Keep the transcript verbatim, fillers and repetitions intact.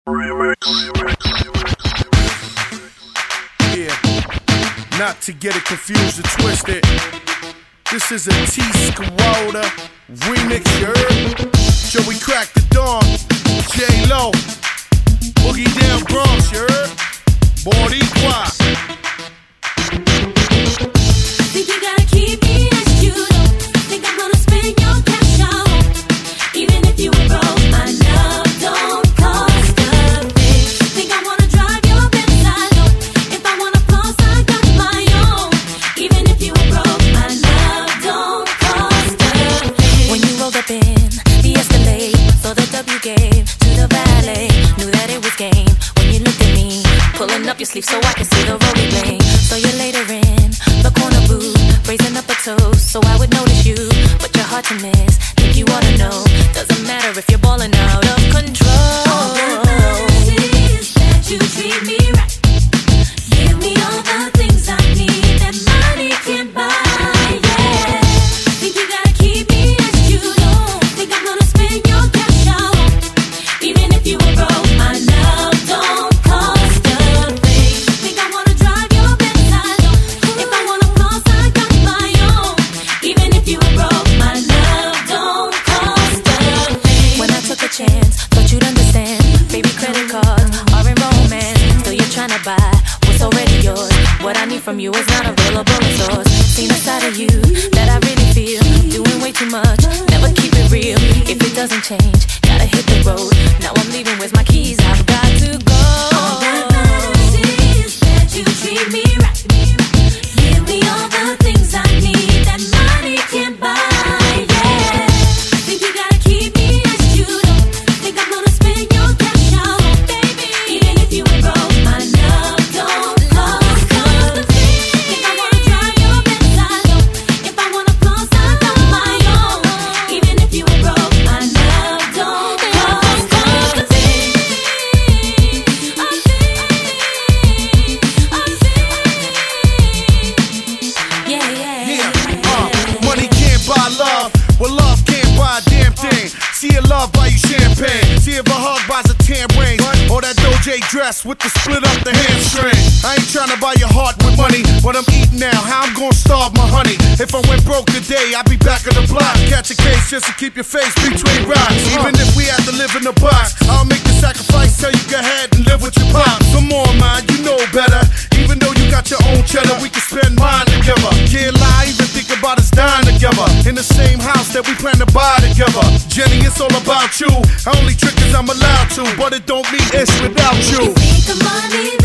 Remix. Yeah, not to get it confused or twisted. This is a T Squatter remix, you heard? Joey Crack the Dawn, J-Lo, Boogie Down Bronx, you heard? Boricua. Think you gotta keep me as you don't think I'm gonna spend your cash out. Even if you were broke, my love don't cost a thing. Think I wanna drive your Benz, I know. If I wanna floss, I got my own. Even if you were broke, my love don't cost a thing. When you rolled up in the Escalade, saw the W gave to the valet, knew that it was game. When you looked at me, pulling up your sleeve so I can see the rolling blade. So you later in the corner booth, raising up a toast so I would notice you, but you're hard to miss. Think you ought to know, doesn't matter if you're balling out of control. All that matters is that you treat me right. Give me all the things I need that money can't buy. Yeah, think you gotta keep me as you don't think I'm gonna spend your cash out. Even if you were broke, my love don't cost a thing. Think I wanna drive your Benz, I know. If I wanna floss, I got my own. Even if you were broke, my love don't cost a thing. When I took a chance, thought you'd understand. Baby, credit cards are in romance. Still you're trying to buy what's already yours. What I need from you is not available in stores. Seen a side of you that I really feel. Doing way too much, never keep it real. If it doesn't change, gotta hit the road. Now I'm leaving, where's my keys? I've got to go. All that matters is that you treat me right. Give me all the things I need that money can't buy. Yeah, think you gotta keep me as you don't think I'm gonna spend your cash out, baby. Even if you were broke, my love don't cost a thing. Think I wanna drive your Benz, I know. If I wanna floss, I got my own. Even if you were broke, my love don't cost a thing. A thing, a thing. Yeah, yeah, Yeah, uh, money can't buy love. Well, love can't buy a damn thing. See a love buy you champagne. See if a hug buys a tan ring. Or that Doja dress with the split up the hamstring. I ain't tryna buy your heart with money, but I'm eating now. How I'm gonna starve my honey? If I went broke today, I'd be back on the block. Catch a case just to keep your face between rocks. Even if we had to live in a box, I'll make the sacrifice. Tell you go ahead and live with your pop. Come on, man, you know better. Even though you got your own cheddar, we can spend mine together. Can't lie, even think about us dying together. In the same house that we plan to buy together. Jenny, it's all about you. I only trick 'cause I'm allowed to, but it don't mean it's without you. You think of money